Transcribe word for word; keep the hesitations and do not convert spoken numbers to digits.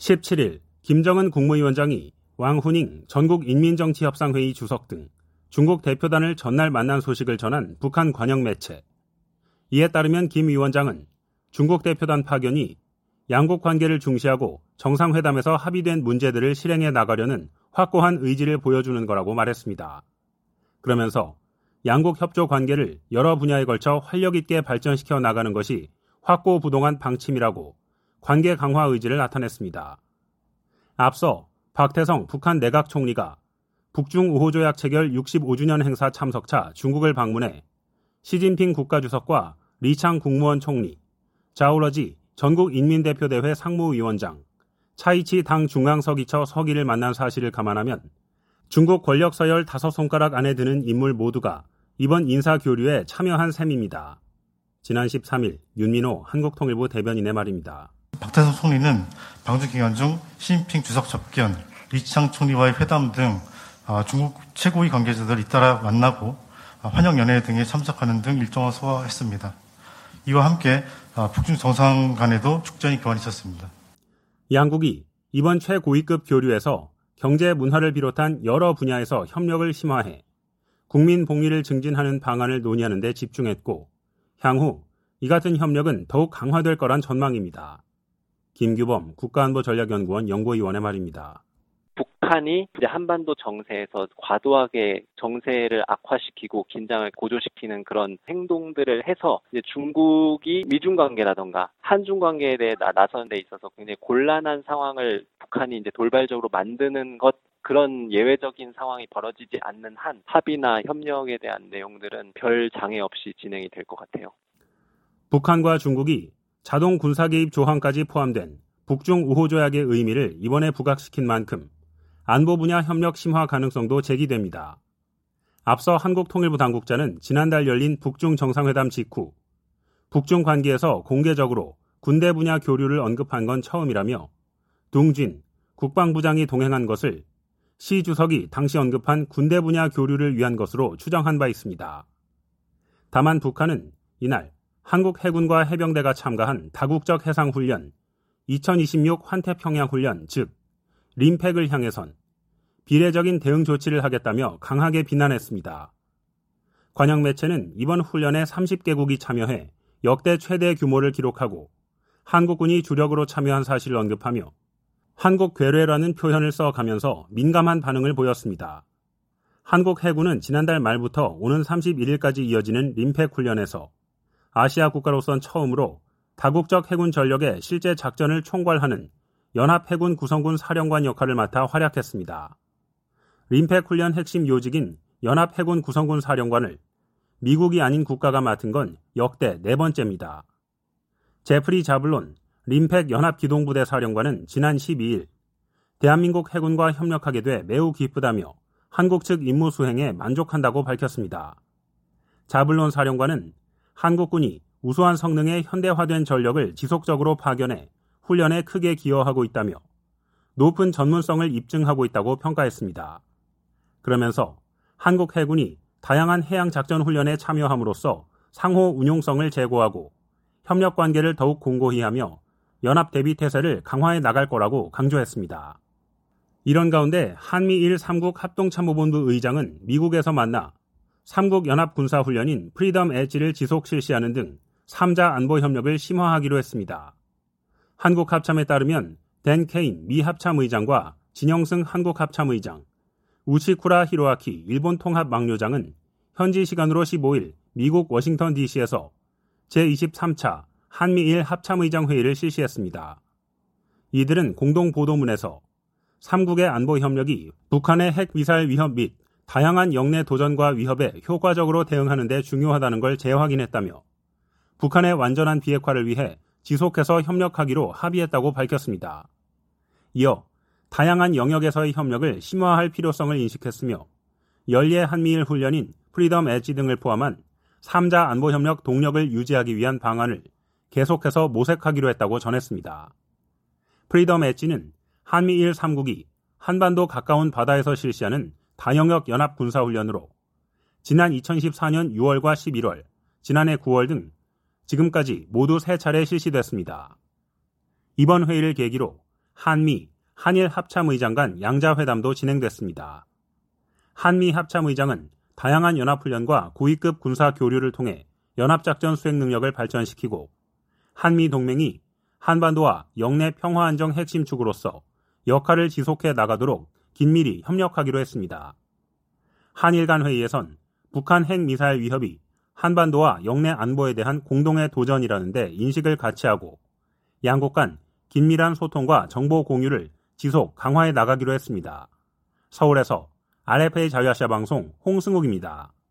십칠 일 김정은 국무위원장이 왕후닝 전국인민정치협상회의 주석 등 중국 대표단을 전날 만난 소식을 전한 북한 관영 매체. 이에 따르면 김 위원장은 중국 대표단 파견이 양국 관계를 중시하고 정상회담에서 합의된 문제들을 실행해 나가려는 확고한 의지를 보여주는 거라고 말했습니다. 그러면서 양국 협조 관계를 여러 분야에 걸쳐 활력 있게 발전시켜 나가는 것이 확고부동한 방침이라고 관계 강화 의지를 나타냈습니다. 앞서 박태성 북한 내각 총리가 북중 우호조약 체결 육십오 주년 행사 참석차 중국을 방문해 시진핑 국가주석과 리창 국무원 총리, 자오러지 전국인민대표대회 상무위원장, 차이치 당 중앙서기처 서기를 만난 사실을 감안하면 중국 권력 서열 다섯 손가락 안에 드는 인물 모두가 이번 인사교류에 참여한 셈입니다. 지난 십삼 일 윤민호 한국통일부 대변인의 말입니다. 박태성 총리는 방중 기간 중 시진핑 주석 접견, 리창 총리와의 회담 등 중국 최고위 관계자들 잇따라 만나고 환영연회 등에 참석하는 등 일정을 소화했습니다. 이와 함께 북중 정상 간에도 축전이 교환 있었습니다. 양국이 이번 최고위급 교류에서 경제 문화를 비롯한 여러 분야에서 협력을 심화해 국민 복리를 증진하는 방안을 논의하는 데 집중했고 향후 이 같은 협력은 더욱 강화될 거란 전망입니다. 김규범 국가안보전략연구원 연구위원의 말입니다. 북한이 이제 한반도 정세에서 과도하게 정세를 악화시키고 긴장을 고조시키는 그런 행동들을 해서 이제 중국이 미중 관계라던가 한중 관계에 대해 나서는 데 있어서 굉장히 곤란한 상황을 북한이 이제 돌발적으로 만드는 것, 그런 예외적인 상황이 벌어지지 않는 한 합의나 협력에 대한 내용들은 별 장애 없이 진행이 될 것 같아요. 북한과 중국이 자동 군사 개입 조항까지 포함된 북중 우호조약의 의미를 이번에 부각시킨 만큼 안보 분야 협력 심화 가능성도 제기됩니다. 앞서 한국통일부 당국자는 지난달 열린 북중 정상회담 직후 북중 관계에서 공개적으로 군대 분야 교류를 언급한 건 처음이라며 둥진 국방부장이 동행한 것을 시 주석이 당시 언급한 군대 분야 교류를 위한 것으로 추정한 바 있습니다. 다만 북한은 이날 한국 해군과 해병대가 참가한 다국적 해상훈련 이천이십육 환태평양훈련 즉 림팩을 향해선 비례적인 대응 조치를 하겠다며 강하게 비난했습니다. 관영 매체는 이번 훈련에 삼십 개국이 참여해 역대 최대 규모를 기록하고 한국군이 주력으로 참여한 사실을 언급하며 한국 괴뢰라는 표현을 써가면서 민감한 반응을 보였습니다. 한국 해군은 지난달 말부터 오는 삼십일 일까지 이어지는 림팩 훈련에서 아시아 국가로선 처음으로 다국적 해군 전력의 실제 작전을 총괄하는 연합해군 구성군 사령관 역할을 맡아 활약했습니다. 림팩 훈련 핵심 요직인 연합해군 구성군 사령관을 미국이 아닌 국가가 맡은 건 역대 네 번째입니다. 제프리 자블론 림팩 연합기동부대 사령관은 지난 십이 일 대한민국 해군과 협력하게 돼 매우 기쁘다며 한국 측 임무 수행에 만족한다고 밝혔습니다. 자블론 사령관은 한국군이 우수한 성능의 현대화된 전력을 지속적으로 파견해 훈련에 크게 기여하고 있다며 높은 전문성을 입증하고 있다고 평가했습니다. 그러면서 한국 해군이 다양한 해양작전 훈련에 참여함으로써 상호 운용성을 제고하고 협력 관계를 더욱 공고히 하며 연합 대비 태세를 강화해 나갈 거라고 강조했습니다. 이런 가운데 한미일 삼국 합동참모본부 의장은 미국에서 만나 삼국 연합 군사훈련인 프리덤 엣지를 지속 실시하는 등 삼 자 안보 협력을 심화하기로 했습니다. 한국 합참에 따르면 댄 케인 미 합참의장과 진영승 한국 합참의장, 우치쿠라 히로아키 일본 통합망료장은 현지 시간으로 십오 일 미국 워싱턴 디씨에서 제이십삼 차 한미일 합참의장 회의를 실시했습니다. 이들은 공동보도문에서 삼국의 안보 협력이 북한의 핵미사일 위협 및 다양한 영내 도전과 위협에 효과적으로 대응하는 데 중요하다는 걸 재확인했다며 북한의 완전한 비핵화를 위해 지속해서 협력하기로 합의했다고 밝혔습니다. 이어 다양한 영역에서의 협력을 심화할 필요성을 인식했으며 연례 한미일 훈련인 프리덤 엣지 등을 포함한 삼 자 안보협력 동력을 유지하기 위한 방안을 계속해서 모색하기로 했다고 전했습니다. 프리덤 엣지는 한미일 삼국이 한반도 가까운 바다에서 실시하는 다영역 연합 군사훈련으로 지난 이천십사 년 유월과 십일월, 지난해 구월 등 지금까지 모두 세 차례 실시됐습니다. 이번 회의를 계기로 한미, 한일 합참의장 간 양자회담도 진행됐습니다. 한미 합참의장은 다양한 연합훈련과 고위급 군사 교류를 통해 연합작전 수행 능력을 발전시키고 한미 동맹이 한반도와 영내 평화안정 핵심 축으로서 역할을 지속해 나가도록 긴밀히 협력하기로 했습니다. 한일 간 회의에선 북한 핵미사일 위협이 한반도와 영내 안보에 대한 공동의 도전이라는 데 인식을 같이 하고 양국 간 긴밀한 소통과 정보 공유를 지속 강화해 나가기로 했습니다. 서울에서 알에프에이 자유아시아 방송 홍승욱입니다.